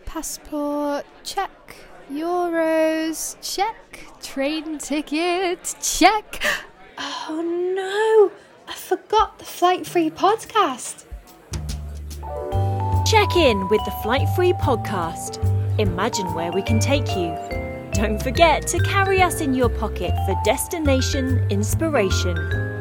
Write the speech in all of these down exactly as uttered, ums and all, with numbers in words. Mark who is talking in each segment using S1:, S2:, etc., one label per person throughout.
S1: Passport, check. Euros, check. Train ticket, check. Oh no, I forgot the Flight Free podcast.
S2: Check in with the Flight Free podcast. Imagine where we can take you. Don't forget to carry us in your pocket for destination inspiration.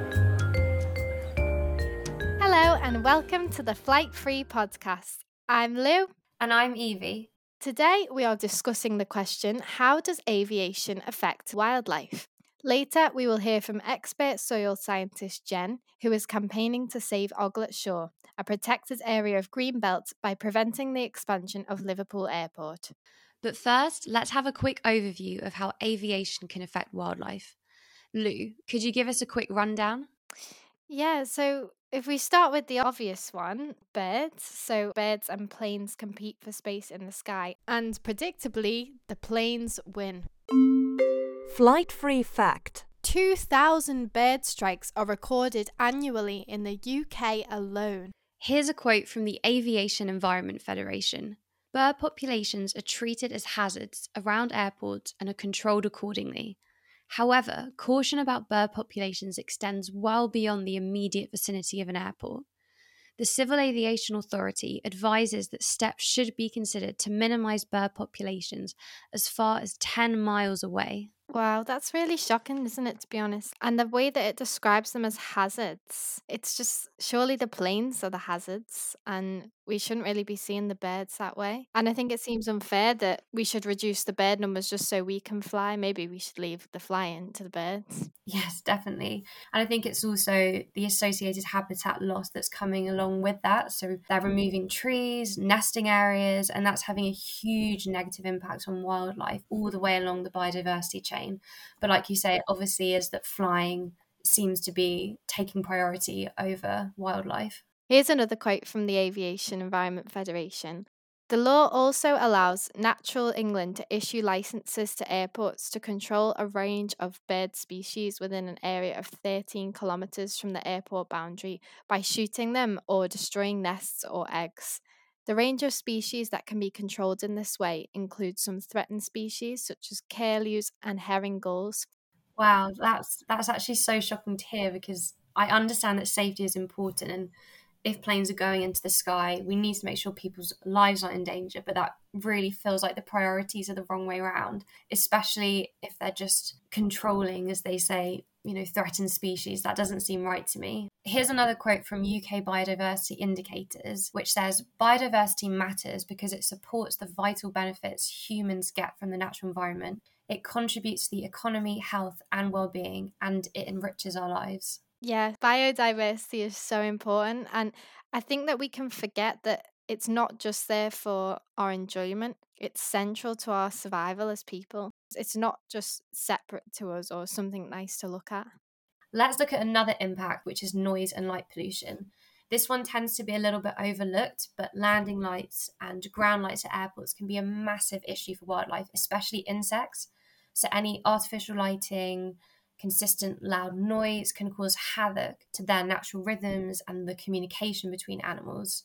S1: Hello and welcome to the Flight Free podcast. I'm Lou.
S3: And I'm Evie.
S1: Today we are discussing the question, how does aviation affect wildlife? Later we will hear from expert soil scientist Jen, who is campaigning to save Oglet Shore, a protected area of Greenbelt, by preventing the expansion of Liverpool Airport.
S3: But first, let's have a quick overview of how aviation can affect wildlife. Lou, could you give us a quick rundown?
S1: Yeah, so if we start with the obvious one, birds. So birds and planes compete for space in the sky, and predictably, the planes win.
S2: Flight Free fact.
S1: two thousand bird strikes are recorded annually in the U K alone.
S3: Here's a quote from the Aviation Environment Federation. Bird populations are treated as hazards around airports and are controlled accordingly. However, caution about bird populations extends well beyond the immediate vicinity of an airport. The Civil Aviation Authority advises that steps should be considered to minimise bird populations as far as ten miles away.
S1: Wow, that's really shocking, isn't it, to be honest? And the way that it describes them as hazards, it's just, surely the planes are the hazards, and we shouldn't really be seeing the birds that way. And I think it seems unfair that we should reduce the bird numbers just so we can fly. Maybe we should leave the flying to the birds.
S4: Yes, definitely. And I think it's also the associated habitat loss that's coming along with that. So they're removing trees, nesting areas, and that's having a huge negative impact on wildlife all the way along the biodiversity chain. But like you say, it obviously is that flying seems to be taking priority over wildlife.
S1: Here's another quote from the Aviation Environment Federation. The law also allows Natural England to issue licenses to airports to control a range of bird species within an area of thirteen kilometres from the airport boundary by shooting them or destroying nests or eggs. The range of species that can be controlled in this way includes some threatened species such as curlews and herring gulls.
S4: Wow, that's that's actually so shocking to hear, because I understand that safety is important, and if planes are going into the sky, we need to make sure people's lives aren't in danger, but that really feels like the priorities are the wrong way around, especially if they're just controlling, as they say, you know, threatened species. That doesn't seem right to me. Here's another quote from U K Biodiversity Indicators, which says, biodiversity matters because it supports the vital benefits humans get from the natural environment. It contributes to the economy, health and well-being, and it enriches our lives.
S1: Yeah, biodiversity is so important, and I think that we can forget that it's not just there for our enjoyment, it's central to our survival as people. It's not just separate to us or something nice to look at.
S4: Let's look at another impact, which is noise and light pollution. This one tends to be a little bit overlooked, but landing lights and ground lights at airports can be a massive issue for wildlife, especially insects. So any artificial lighting, consistent loud noise can cause havoc to their natural rhythms and the communication between animals.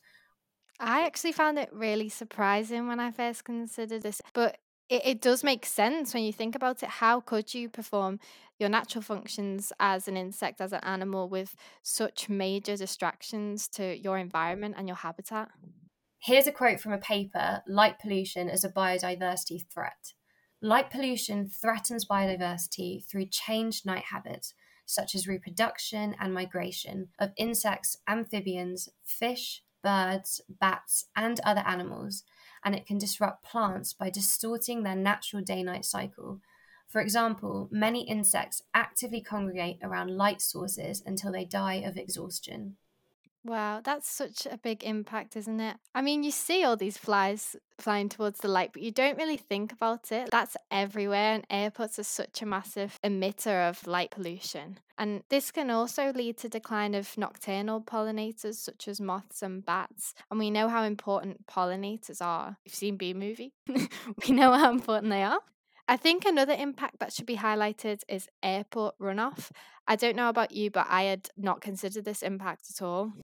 S1: I actually found it really surprising when I first considered this, but it, it does make sense when you think about it. How could you perform your natural functions as an insect, as an animal, with such major distractions to your environment and your habitat?
S4: Here's a quote from a paper, Light Pollution as a Biodiversity Threat. Light pollution threatens biodiversity through changed night habits, such as reproduction and migration of insects, amphibians, fish, birds, bats, and other animals, and it can disrupt plants by distorting their natural day-night cycle. For example, many insects actively congregate around light sources until they die of exhaustion.
S1: Wow, that's such a big impact, isn't it? I mean, you see all these flies flying towards the light, but you don't really think about it. That's everywhere, and airports are such a massive emitter of light pollution. And this can also lead to decline of nocturnal pollinators such as moths and bats. And we know how important pollinators are. You've seen Bee Movie. We know how important they are. I think another impact that should be highlighted is airport runoff. I don't know about you, but I had not considered this impact at all.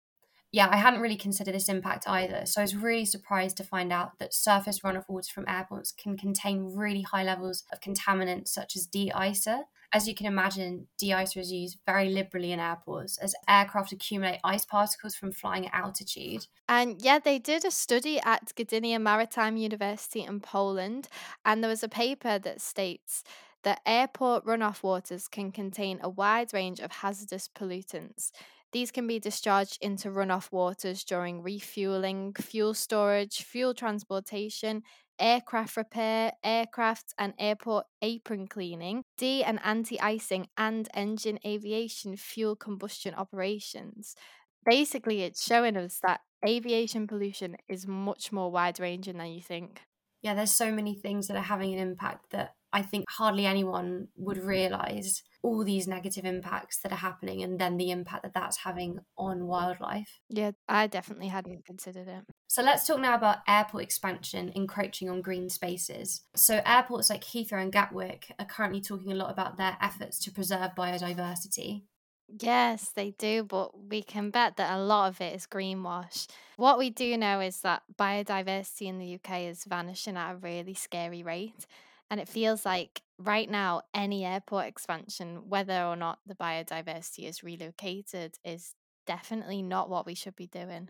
S4: Yeah, I hadn't really considered this impact either. So I was really surprised to find out that surface runoff waters from airports can contain really high levels of contaminants such as de-icer. As you can imagine, de-icer is used very liberally in airports as aircraft accumulate ice particles from flying at altitude.
S1: And yeah, they did a study at Gdynia Maritime University in Poland, and there was a paper that states that airport runoff waters can contain a wide range of hazardous pollutants. These can be discharged into runoff waters during refueling, fuel storage, fuel transportation, aircraft repair, aircraft and airport apron cleaning, de and anti icing, and engine aviation fuel combustion operations. Basically, it's showing us that aviation pollution is much more wide ranging than you think.
S4: Yeah, there's so many things that are having an impact that I think hardly anyone would realise all these negative impacts that are happening and then the impact that that's having on wildlife.
S1: Yeah, I definitely hadn't considered it.
S4: So let's talk now about airport expansion encroaching on green spaces. So airports like Heathrow and Gatwick are currently talking a lot about their efforts to preserve biodiversity.
S1: Yes, they do, but we can bet that a lot of it is greenwash. What we do know is that biodiversity in the U K is vanishing at a really scary rate. And it feels like right now, any airport expansion, whether or not the biodiversity is relocated, is definitely not what we should be doing.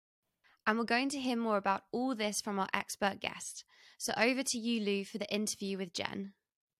S3: And we're going to hear more about all this from our expert guest. So over to you, Lou, for the interview with Jen.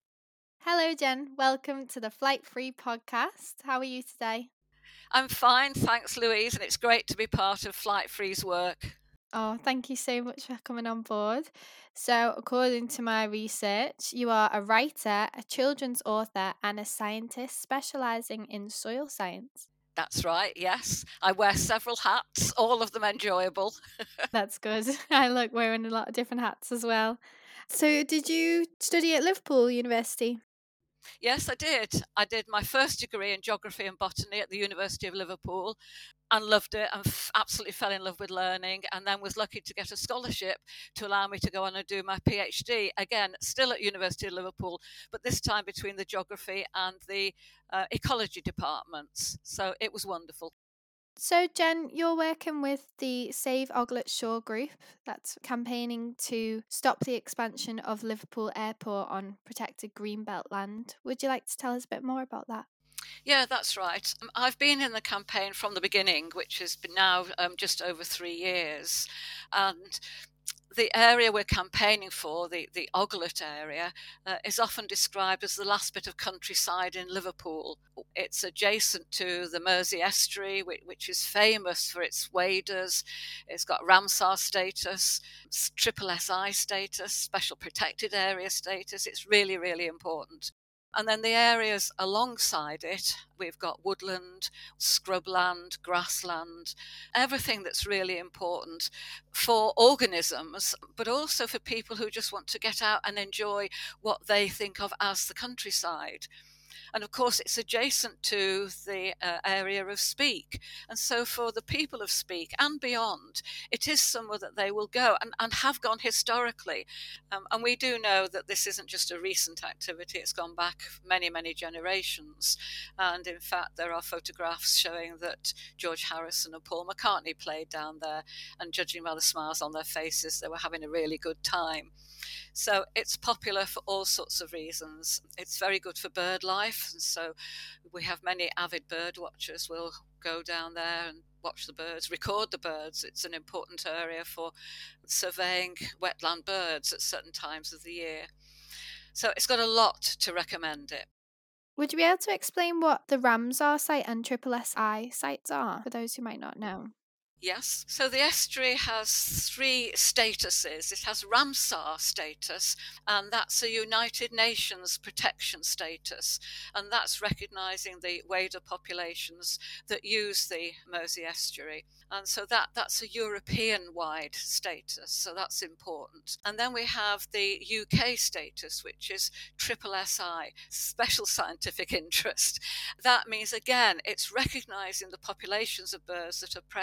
S1: Hello, Jen. Welcome to the Flight Free podcast. How are you today?
S5: I'm fine, thanks, Louise, and it's great to be part of Flight Free's work.
S1: Oh, thank you so much for coming on board. So, according to my research, you are a writer, a children's author, and a scientist specialising in soil science.
S5: That's right, yes. I wear several hats, all of them enjoyable.
S1: That's good. I like wearing a lot of different hats as well. So, did you study at Liverpool University?
S5: Yes, I did. I did my first degree in geography and botany at the University of Liverpool and loved it and f- absolutely fell in love with learning, and then was lucky to get a scholarship to allow me to go on and do my PhD, again, still at University of Liverpool, but this time between the geography and the uh, ecology departments. So it was wonderful.
S1: So, Jen, you're working with the Save Oglet Shore group that's campaigning to stop the expansion of Liverpool Airport on protected greenbelt land. Would you like to tell us a bit more about that?
S5: Yeah, that's right. Um, I've been in the campaign from the beginning, which has been now um, just over three years. And the area we're campaigning for, the, the Oglet area, uh, is often described as the last bit of countryside in Liverpool. It's adjacent to the Mersey Estuary, which, which is famous for its waders. It's got Ramsar status, triple S I status, special protected area status. It's really, really important. And then the areas alongside it, we've got woodland, scrubland, grassland, everything that's really important for organisms, but also for people who just want to get out and enjoy what they think of as the countryside. And of course, it's adjacent to the uh, area of Speke. And so for the people of Speke and beyond, it is somewhere that they will go and, and have gone historically. Um, and we do know that this isn't just a recent activity. It's gone back many, many generations. And in fact, there are photographs showing that George Harrison and Paul McCartney played down there. And judging by the smiles on their faces, they were having a really good time. So it's popular for all sorts of reasons. It's very good for bird life. And so we have many avid bird watchers will go down there and watch the birds, record the birds. It's an important area for surveying wetland birds at certain times of the year. So it's got a lot to recommend it.
S1: Would you be able to explain what the Ramsar site and Triple S I sites are for those who might not know?
S5: Yes. So the estuary has three statuses. It has Ramsar status, and that's a United Nations protection status. And that's recognising the wader populations that use the Mersey estuary. And so that, that's a European-wide status, so that's important. And then we have the U K status, which is Triple S I, Special Scientific Interest. That means, again, it's recognising the populations of birds that are present there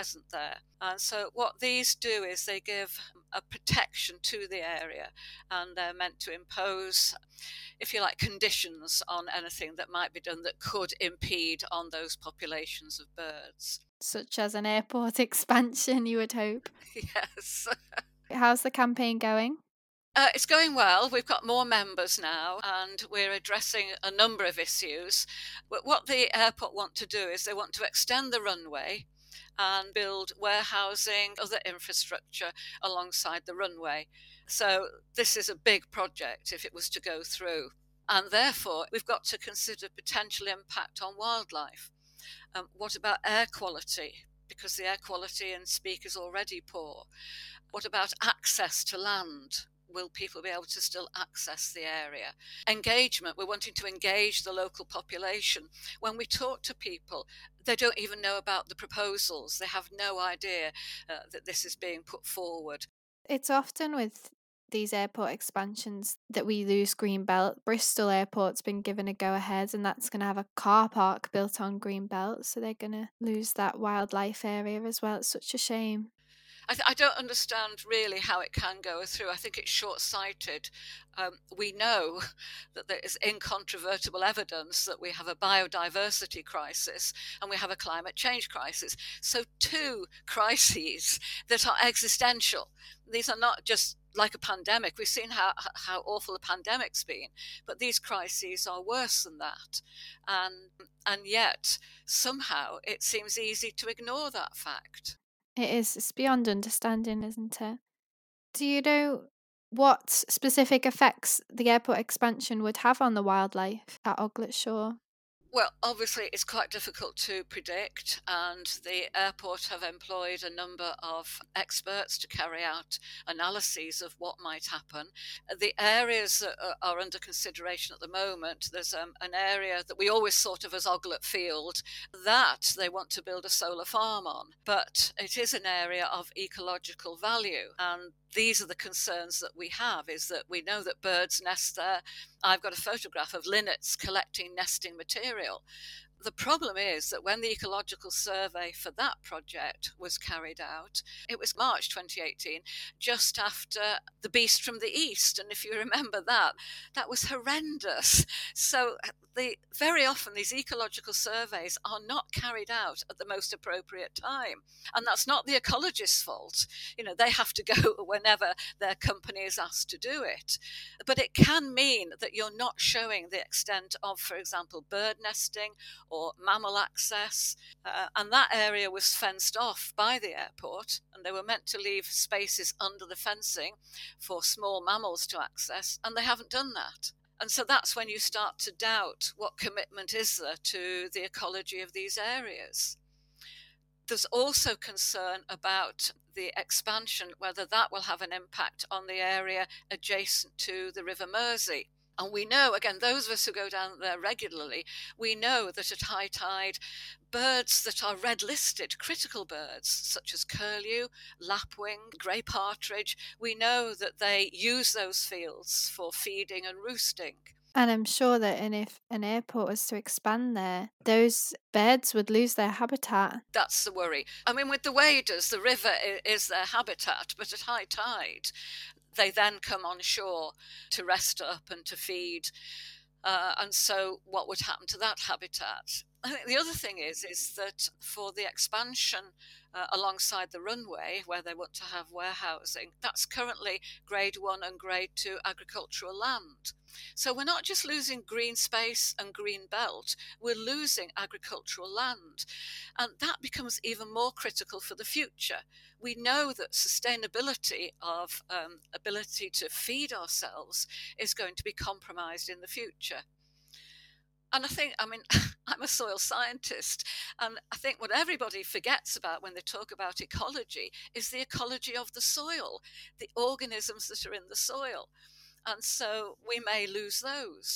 S5: there. And so what these do is they give a protection to the area, and they're meant to impose, if you like, conditions on anything that might be done that could impede on those populations of birds.
S1: Such as an airport expansion, you would hope.
S5: Yes.
S1: How's the campaign going?
S5: Uh, it's going well. We've got more members now, and we're addressing a number of issues. But what the airport want to do is they want to extend the runway and build warehousing, other infrastructure alongside the runway. So this is a big project if it was to go through. And therefore, we've got to consider potential impact on wildlife. Um, what about air quality? Because the air quality in Speke is already poor. What about access to land? Will people be able to still access the area? Engagement, we're wanting to engage the local population. When we talk to people, they don't even know about the proposals. They have no idea uh, that this is being put forward.
S1: It's often with these airport expansions that we lose Greenbelt. Bristol Airport's been given a go-ahead, and that's going to have a car park built on Greenbelt, so they're going to lose that wildlife area as well. It's such a shame.
S5: I, th- I don't understand really how it can go through. I think it's short-sighted. Um, we know that there is incontrovertible evidence that we have a biodiversity crisis and we have a climate change crisis. So two crises that are existential. These are not just like a pandemic. We've seen how, how awful the pandemic's been, but these crises are worse than that. And, and yet, somehow, it seems easy to ignore that fact.
S1: It is. It's beyond understanding, isn't it? Do you know what specific effects the airport expansion would have on the wildlife at Oglet Shore?
S5: Well, obviously, it's quite difficult to predict, and the airport have employed a number of experts to carry out analyses of what might happen. The areas that are under consideration at the moment, there's um, an area that we always thought of as Oglet Field, that they want to build a solar farm on, but it is an area of ecological value, and these are the concerns that we have, is that we know that birds nest there. I've got a photograph of linnets collecting nesting material. The problem is that when the ecological survey for that project was carried out, it was March twenty eighteen, just after the Beast from the East. And if you remember that, that was horrendous. So the, very often these ecological surveys are not carried out at the most appropriate time. And that's not the ecologist's fault. You know, they have to go whenever their company is asked to do it. But it can mean that you're not showing the extent of, for example, bird nesting or mammal access, uh, and that area was fenced off by the airport, and they were meant to leave spaces under the fencing for small mammals to access, and they haven't done that. And so that's when you start to doubt what commitment is there to the ecology of these areas. There's also concern about the expansion, whether that will have an impact on the area adjacent to the River Mersey. And we know, again, those of us who go down there regularly, we know that at high tide, birds that are red listed, critical birds, such as curlew, lapwing, grey partridge, we know that they use those fields for feeding and roosting.
S1: And I'm sure that and if an airport was to expand there, those birds would lose their habitat.
S5: That's the worry. I mean, with the waders, the river is their habitat, but at high tide, they then come on shore to rest up and to feed. Uh, and so what would happen to that habitat? I think the other thing is, is that for the expansion uh, alongside the runway, where they want to have warehousing, that's currently grade one and grade two agricultural land. So we're not just losing green space and green belt, we're losing agricultural land. And that becomes even more critical for the future. We know that sustainability of um, ability to feed ourselves is going to be compromised in the future. And I think, I mean, I'm a soil scientist, and I think what everybody forgets about when they talk about ecology is the ecology of the soil, the organisms that are in the soil. And so we may lose those.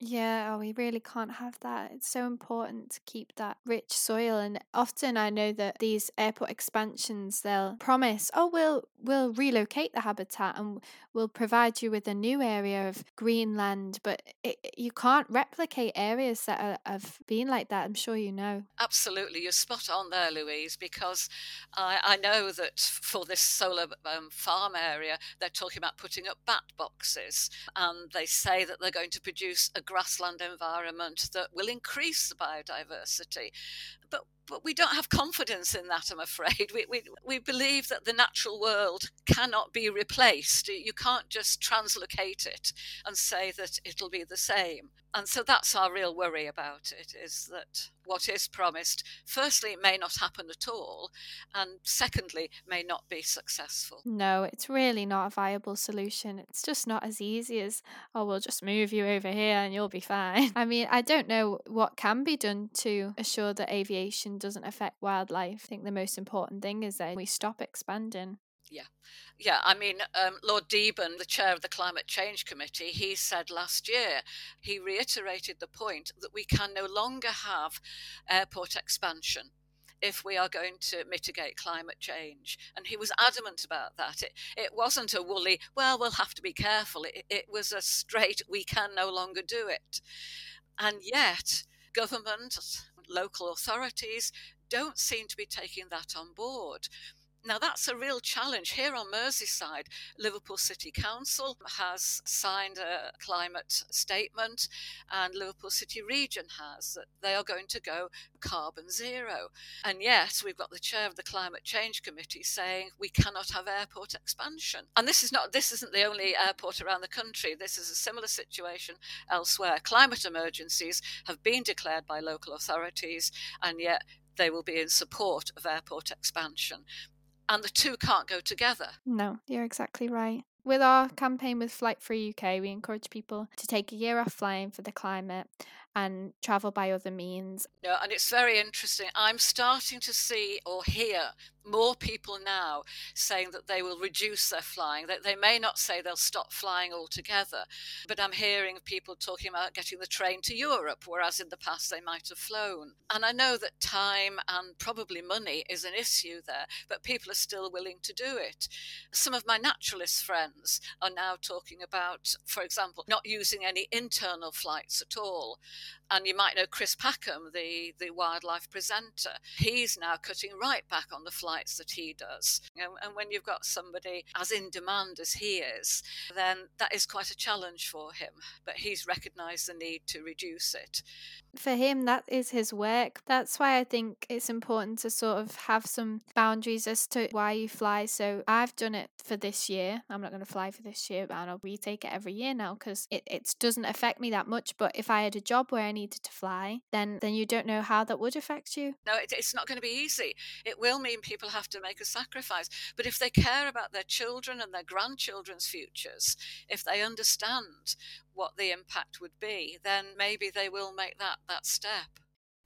S1: Yeah, oh, we really can't have that. It's so important to keep that rich soil. And often I know that these airport expansions, they'll promise, oh, we'll we'll relocate the habitat and we'll provide you with a new area of green land. But it, you can't replicate areas that are, have been like that. I'm sure you know.
S5: Absolutely, you're spot on there, Louise, because I, I know that for this solar um, farm area, they're talking about putting up bat boxes, and they say that they're going to produce a grassland environment that will increase the biodiversity. But but we don't have confidence in that, I'm afraid. We, we we believe that the natural world cannot be replaced. You can't just translocate it and say that it'll be the same. And so that's our real worry about it, is that what is promised, firstly, may not happen at all, and secondly, may not be successful.
S1: No, it's really not a viable solution. It's just not as easy as, oh, we'll just move you over here and you'll be fine. I mean, I don't know what can be done to assure that aviation doesn't affect wildlife. I think the most important thing is that we stop expanding.
S5: Yeah, yeah. I mean, um, Lord Deben, the chair of the Climate Change Committee, he said last year, he reiterated the point that we can no longer have airport expansion if we are going to mitigate climate change. And he was adamant about that. It, it wasn't a woolly, well, we'll have to be careful. It, it was a straight, we can no longer do it. And yet, government, local authorities don't seem to be taking that on board. Now, that's a real challenge. Here on Merseyside, Liverpool City Council has signed a climate statement, and Liverpool City Region has, that they are going to go carbon zero. And yet, we've got the chair of the Climate Change Committee saying we cannot have airport expansion. And this is not, this isn't the only airport around the country. This is a similar situation elsewhere. Climate emergencies have been declared by local authorities, and yet they will be in support of airport expansion. And the two can't go together.
S1: No, you're exactly right. With our campaign with Flight Free U K, we encourage people to take a year off flying for the climate and travel by other means.
S5: Yeah, and it's very interesting. I'm starting to see or hear more people now saying that they will reduce their flying. That they may not say they'll stop flying altogether, but I'm hearing people talking about getting the train to Europe, whereas in the past they might have flown. And I know that time and probably money is an issue there, but people are still willing to do it. Some of my naturalist friends are now talking about, for example, not using any internal flights at all. And you might know Chris Packham, the, the wildlife presenter. He's now cutting right back on the flights that he does. You know, and when you've got somebody as in demand as he is, then that is quite a challenge for him. But he's recognised the need to reduce it.
S1: For him, that is his work. That's why I think it's important to sort of have some boundaries as to why you fly. So I've done it for this year. I'm not going to fly for this year, but I'll retake it every year now because it, it doesn't affect me that much. But if I had a job where I needed to fly, then then you don't know how that would affect you.
S5: No, it, it's not going to be easy. It will mean people have to make a sacrifice. But if they care about their children and their grandchildren's futures, if they understand what the impact would be, then maybe they will make that, that step.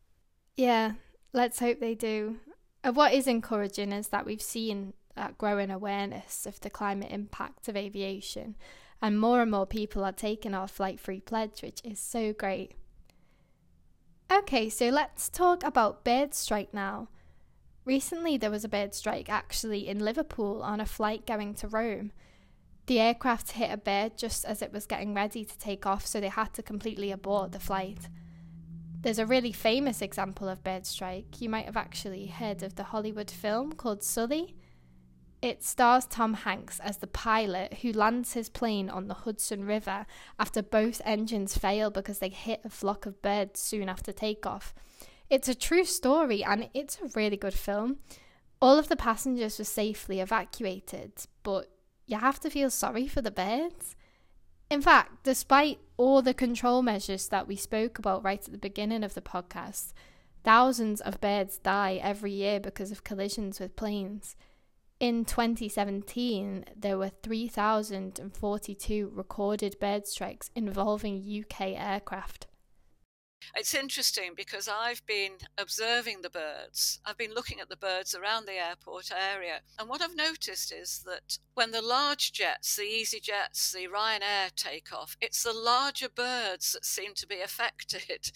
S1: Yeah, let's hope they do. Uh, what is encouraging is that we've seen that growing awareness of the climate impact of aviation, and more and more people are taking our Flight Free pledge, which is so great. Okay, so let's talk about bird strike now. Recently there was a bird strike actually in Liverpool on a flight going to Rome. The aircraft hit a bird just as it was getting ready to take off, so they had to completely abort the flight. There's a really famous example of bird strike. You might have actually heard of the Hollywood film called Sully. It stars Tom Hanks as the pilot who lands his plane on the Hudson River after both engines fail because they hit a flock of birds soon after takeoff. It's a true story and it's a really good film. All of the passengers were safely evacuated, but you have to feel sorry for the birds. In fact, despite all the control measures that we spoke about right at the beginning of the podcast, thousands of birds die every year because of collisions with planes. In twenty seventeen, there were three thousand forty-two recorded bird strikes involving U K aircraft.
S5: It's interesting because I've been observing the birds. I've been looking at the birds around the airport area. And what I've noticed is that when the large jets, the EasyJets, the Ryanair take off, it's the larger birds that seem to be affected.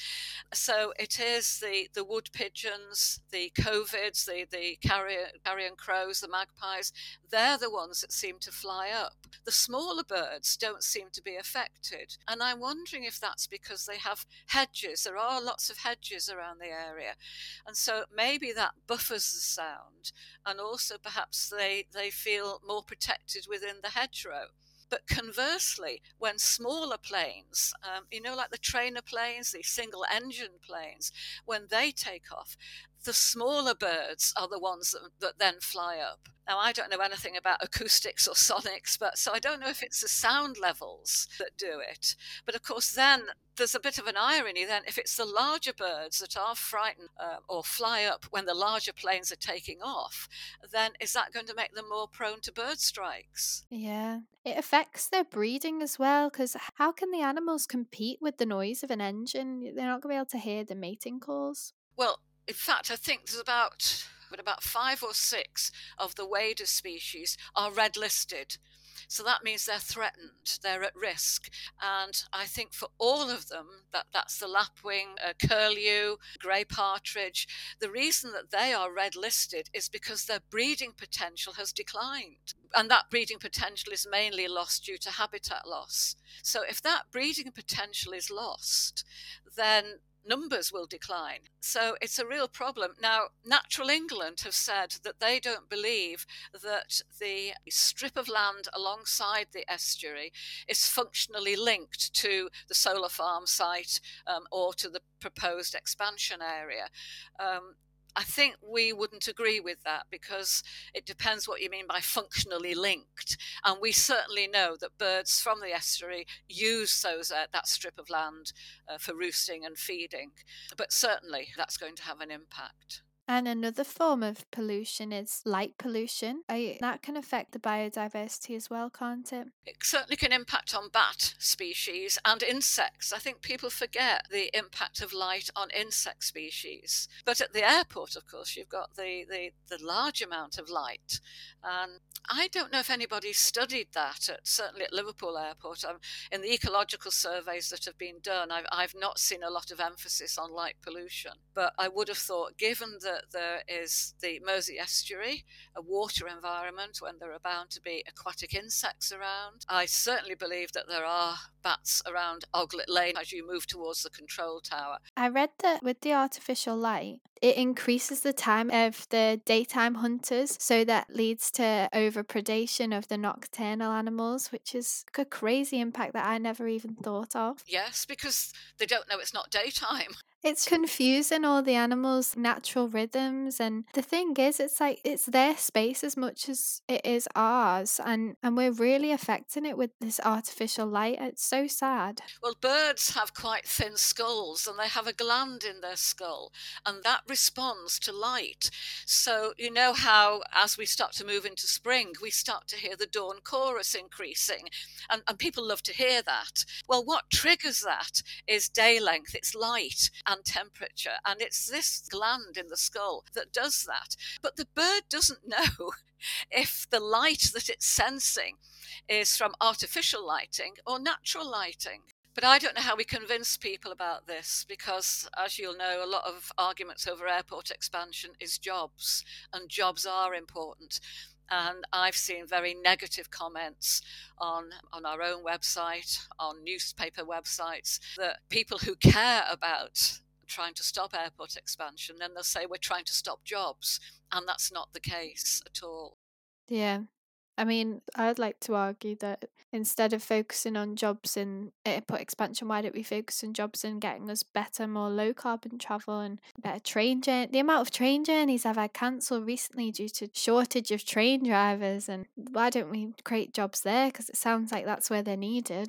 S5: So it is the, the wood pigeons, the covids, the, the carrier, carrion crows, the magpies. They're the ones that seem to fly up. The smaller birds don't seem to be affected. And I'm wondering if that's because they have hedges. There are lots of hedges around the area. And so maybe that buffers the sound. And also perhaps they, they feel more protected within the hedgerow. But conversely, when smaller planes, um, you know, like the trainer planes, the single engine planes, when they take off, the smaller birds are the ones that, that then fly up. Now, I don't know anything about acoustics or sonics, but so I don't know if it's the sound levels that do it. But of course, then there's a bit of an irony then. If it's the larger birds that are frightened uh, or fly up when the larger planes are taking off, then is that going to make them more prone to bird strikes?
S1: Yeah. It affects their breeding as well, because how can the animals compete with the noise of an engine? They're not going to be able to hear the mating calls.
S5: Well, in fact, I think there's about, about five or six of the waders species are red listed. So that means they're threatened, they're at risk. And I think for all of them, that, that's the lapwing, uh, curlew, grey partridge, the reason that they are red listed is because their breeding potential has declined. And that breeding potential is mainly lost due to habitat loss. So if that breeding potential is lost, then numbers will decline. So it's a real problem. Now, Natural England have said that they don't believe that the strip of land alongside the estuary is functionally linked to the solar farm site um, or to the proposed expansion area. Um, I think we wouldn't agree with that because it depends what you mean by functionally linked. And we certainly know that birds from the estuary use those, uh, that strip of land uh, for roosting and feeding. But certainly that's going to have an impact.
S1: And another form of pollution is light pollution. I, that can affect the biodiversity as well, can't it?
S5: It certainly can impact on bat species and insects. I think people forget the impact of light on insect species. But at the airport, of course, you've got the, the, the large amount of light. And I don't know if anybody's studied that, at, certainly at Liverpool Airport. Um, in the ecological surveys that have been done, I've, I've not seen a lot of emphasis on light pollution. But I would have thought, given that there is the Mersey Estuary, a water environment when there are bound to be aquatic insects around, I certainly believe that there are bats around Oglet Lane as you move towards the control tower.
S1: I read that with the artificial light, it increases the time of the daytime hunters, so that leads to overpredation of the nocturnal animals, which is a crazy impact that I never even thought of.
S5: Yes, because they don't know it's not daytime.
S1: It's confusing all the animals' natural rhythms, and the thing is, it's like it's their space as much as it is ours, and, and we're really affecting it with this artificial light. It's so sad.
S5: Well, birds have quite thin skulls, and they have a gland in their skull, and that responds to light. So you know how, as we start to move into spring, we start to hear the dawn chorus increasing, and, and people love to hear that. Well, what triggers that is day length, it's light and temperature, and it's this gland in the skull that does that. But the bird doesn't know if the light that it's sensing is from artificial lighting or natural lighting. But I don't know how we convince people about this because, as you'll know, a lot of arguments over airport expansion is jobs, and jobs are important. And I've seen very negative comments on, on our own website, on newspaper websites, that people who care about trying to stop airport expansion, then they'll say we're trying to stop jobs. And that's not the case at all.
S1: Yeah. I mean, I'd like to argue that instead of focusing on jobs in airport expansion, why don't we focus on jobs in getting us better, more low carbon travel and better train journey? The amount of train journeys I've had cancelled recently due to shortage of train drivers, and why don't we create jobs there? Because it sounds like that's where they're needed.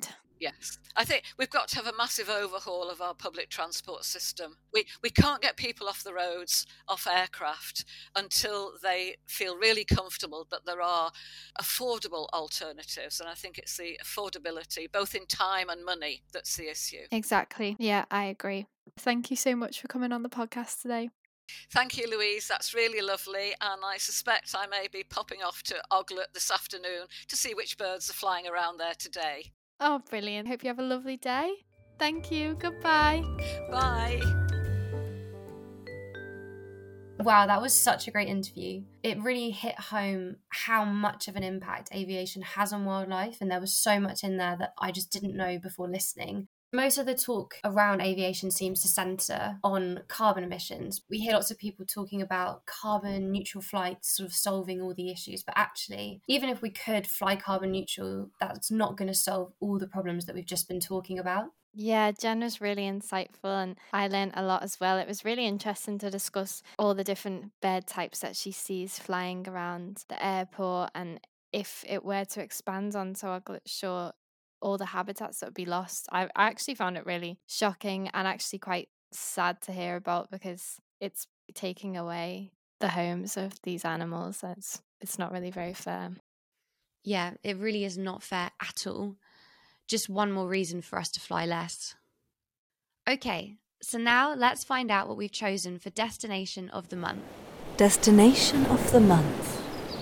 S5: Yes, I think we've got to have a massive overhaul of our public transport system. We we can't get people off the roads, off aircraft, until they feel really comfortable that there are affordable alternatives. And I think it's the affordability, both in time and money, that's the issue.
S1: Exactly. Yeah, I agree. Thank you so much for coming on the podcast today.
S5: Thank you, Louise. That's really lovely. And I suspect I may be popping off to Oglet this afternoon to see which birds are flying around there today.
S1: Oh, brilliant. Hope you have a lovely day. Thank you. Goodbye.
S5: Bye.
S4: Wow, that was such a great interview. It really hit home how much of an impact aviation has on wildlife, and there was so much in there that I just didn't know before listening. Most of the talk around aviation seems to centre on carbon emissions. We hear lots of people talking about carbon neutral flights sort of solving all the issues, but actually, even if we could fly carbon neutral, that's not going to solve all the problems that we've just been talking about.
S1: Yeah, Jen was really insightful and I learned a lot as well. It was really interesting to discuss all the different bird types that she sees flying around the airport, and if it were to expand onto Oglet Shore, all the habitats that would be lost. I, I actually found it really shocking and actually quite sad to hear about, because it's taking away the homes of these animals. It's, it's not really very fair.
S3: Yeah, it really is not fair at all. Just one more reason for us to fly less. Okay, so now let's find out what we've chosen for Destination of the Month.
S2: Destination of the Month.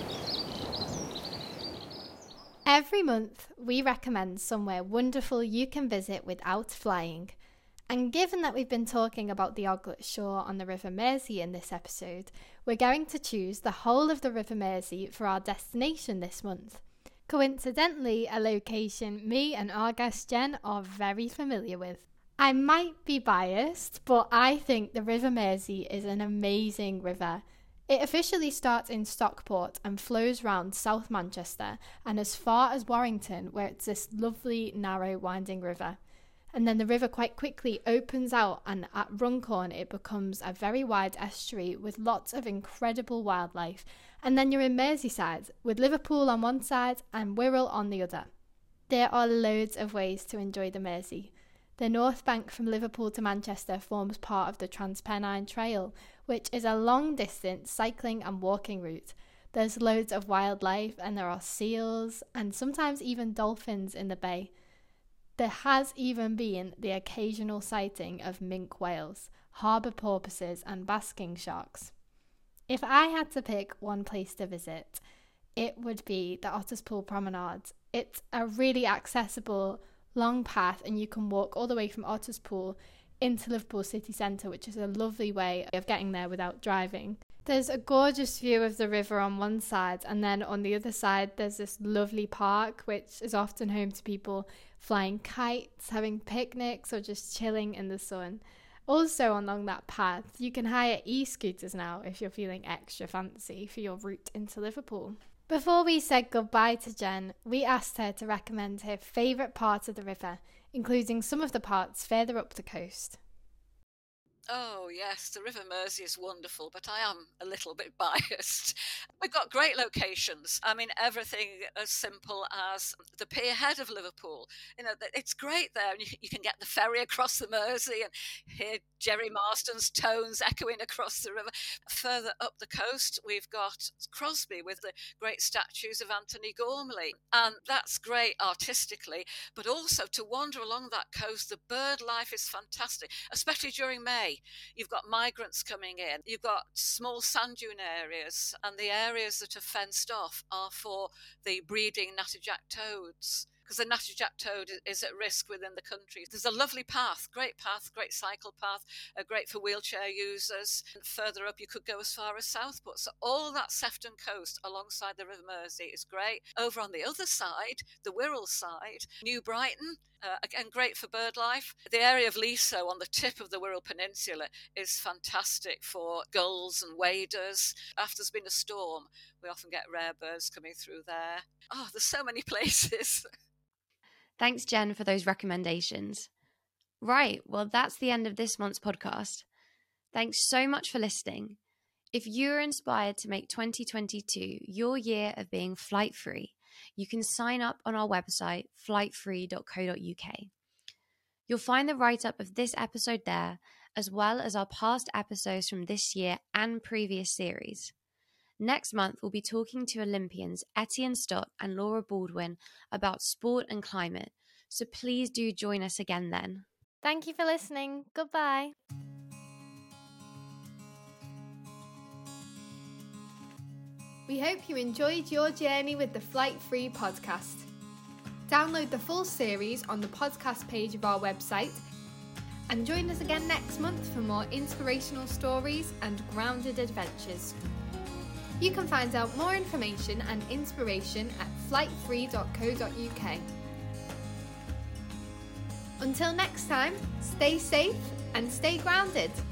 S1: Every month, we recommend somewhere wonderful you can visit without flying. And given that we've been talking about the Oglet Shore on the River Mersey in this episode, we're going to choose the whole of the River Mersey for our destination this month. Coincidentally, a location me and our guest Jen are very familiar with. I might be biased, but I think the River Mersey is an amazing river. It officially starts in Stockport and flows round South Manchester and as far as Warrington, where it's this lovely, narrow, winding river. And then the river quite quickly opens out, and at Runcorn it becomes a very wide estuary with lots of incredible wildlife. And then you're in Merseyside, with Liverpool on one side and Wirral on the other. There are loads of ways to enjoy the Mersey. The North Bank from Liverpool to Manchester forms part of the Transpennine Trail, which is a long-distance cycling and walking route. There's loads of wildlife, and there are seals and sometimes even dolphins in the bay. There has even been the occasional sighting of minke whales, harbour porpoises and basking sharks. If I had to pick one place to visit, it would be the Otterspool Promenade. It's a really accessible, long path, and you can walk all the way from Otterspool into Liverpool city centre, which is a lovely way of getting there without driving. There's a gorgeous view of the river on one side, and then on the other side there's this lovely park which is often home to people flying kites, having picnics or just chilling in the sun. Also along that path you can hire e-scooters now if you're feeling extra fancy for your route into Liverpool. Before we said goodbye to Jen, we asked her to recommend her favourite part of the river, including some of the parts further up the coast.
S5: Oh, yes, the River Mersey is wonderful, but I am a little bit biased. We've got great locations. I mean, everything as simple as the pier head of Liverpool. You know, it's great there. You, you can get the ferry across the Mersey and hear Jerry Marston's tones echoing across the river. Further up the coast, we've got Crosby with the great statues of Anthony Gormley. And that's great artistically, but also to wander along that coast, the bird life is fantastic, especially during May. You've got migrants coming in, you've got small sand dune areas, and the areas that are fenced off are for the breeding natterjack toads, because the natterjack toad is at risk within the country. There's a lovely path, great path, great cycle path, uh, great for wheelchair users. And further up, you could go as far as Southport. So all that Sefton coast alongside the River Mersey is great. Over on the other side, the Wirral side, New Brighton, Uh, again, great for bird life. The area of Leasowe on the tip of the Wirral Peninsula is fantastic for gulls and waders. After there's been a storm, we often get rare birds coming through there. Oh, there's so many places.
S3: Thanks, Jen, for those recommendations. Right, well, that's the end of this month's podcast. Thanks so much for listening. If you're inspired to make twenty twenty-two your year of being flight-free, you can sign up on our website, flight free dot co dot uk. You'll find the write-up of this episode there, as well as our past episodes from this year and previous series. Next month, we'll be talking to Olympians Etienne Stott and Laura Baldwin about sport and climate, so please do join us again then.
S1: Thank you for listening. Goodbye. We hope you enjoyed your journey with the Flight Free podcast. Download the full series on the podcast page of our website and join us again next month for more inspirational stories and grounded adventures. You can find out more information and inspiration at flight free dot co dot uk. Until next time, stay safe and stay grounded.